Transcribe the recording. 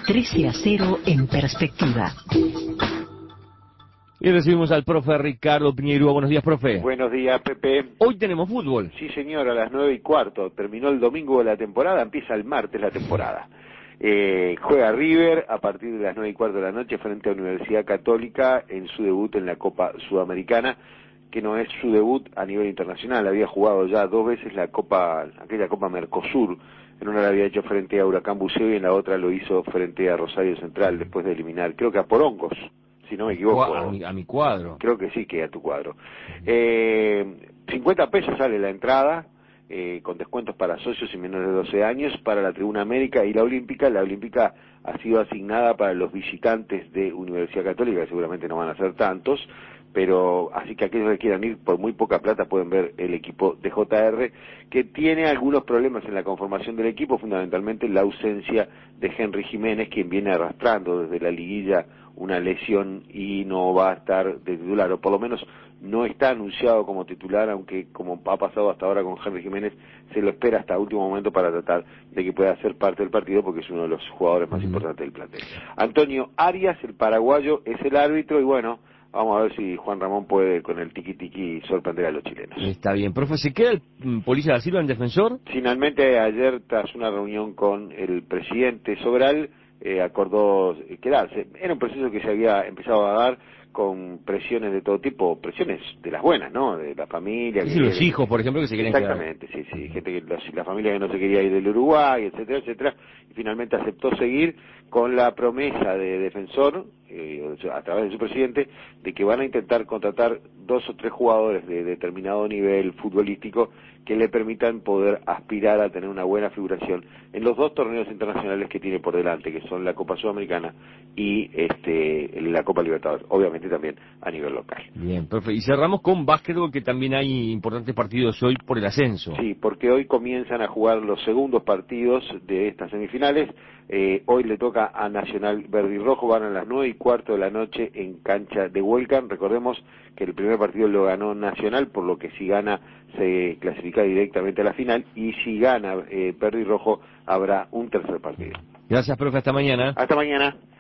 13-0 en perspectiva. Y recibimos al profe Ricardo Piñeirúa. Buenos días, profe. Buenos días, Pepe. Hoy tenemos fútbol. Sí, señor, a las 9:15. Terminó el domingo de la temporada, empieza el martes la temporada. Juega River a partir de las 9:15 de la noche frente a Universidad Católica en su debut en la Copa Sudamericana, que no es su debut a nivel internacional. Había jugado ya 2 veces aquella Copa Mercosur. En una la había hecho frente a Huracán Buceo y en la otra lo hizo frente a Rosario Central después de eliminar, creo que a Poroncos, si no me equivoco. A mi cuadro. Creo que sí, que a tu cuadro. 50 pesos sale la entrada, con descuentos para socios y menores de 12 años, para la Tribuna América y la Olímpica. La Olímpica ha sido asignada para los visitantes de Universidad Católica, que seguramente no van a ser tantos, pero así que aquellos que quieran ir por muy poca plata pueden ver el equipo de JR, que tiene algunos problemas en la conformación del equipo, fundamentalmente la ausencia de Henry Jiménez, quien viene arrastrando desde la liguilla una lesión y no va a estar de titular, o por lo menos no está anunciado como titular, aunque como ha pasado hasta ahora con Henry Jiménez, se lo espera hasta último momento para tratar de que pueda ser parte del partido, porque es uno de los jugadores más importantes del plantel. Antonio Arias, el paraguayo, es el árbitro, y bueno, vamos a ver si Juan Ramón puede con el tiqui-tiqui sorprender a los chilenos. Está bien. Profe, ¿se queda el Policía da Silva en Defensor? Finalmente, ayer, tras una reunión con el presidente Sobral, acordó quedarse. Era un proceso que se había empezado a dar con presiones de todo tipo, presiones de las buenas, ¿no? De la familia. Sí, los hijos, por ejemplo, que se querían quedar. Exactamente, sí. Gente que la familia que no se quería ir del Uruguay, etcétera, etcétera. Y finalmente aceptó seguir con la promesa de Defensor, a través de su presidente, de que van a intentar contratar 2 o 3 jugadores de determinado nivel futbolístico que le permitan poder aspirar a tener una buena figuración en los 2 torneos internacionales que tiene por delante, que son la Copa Sudamericana y la Copa Libertadores, obviamente también a nivel local. Bien, profe. Y cerramos con básquetbol, que también hay importantes partidos hoy por el ascenso. Sí, porque hoy comienzan a jugar los segundos partidos de estas semifinales. Hoy le toca a Nacional Verde y Rojo, van a las 9:15 de la noche en cancha de Huelcan. Recordemos que el primer partido lo ganó Nacional, por lo que si gana se clasifica directamente a la final, y si gana Verde y Rojo habrá un tercer partido. Gracias, profe. Hasta mañana. Hasta mañana.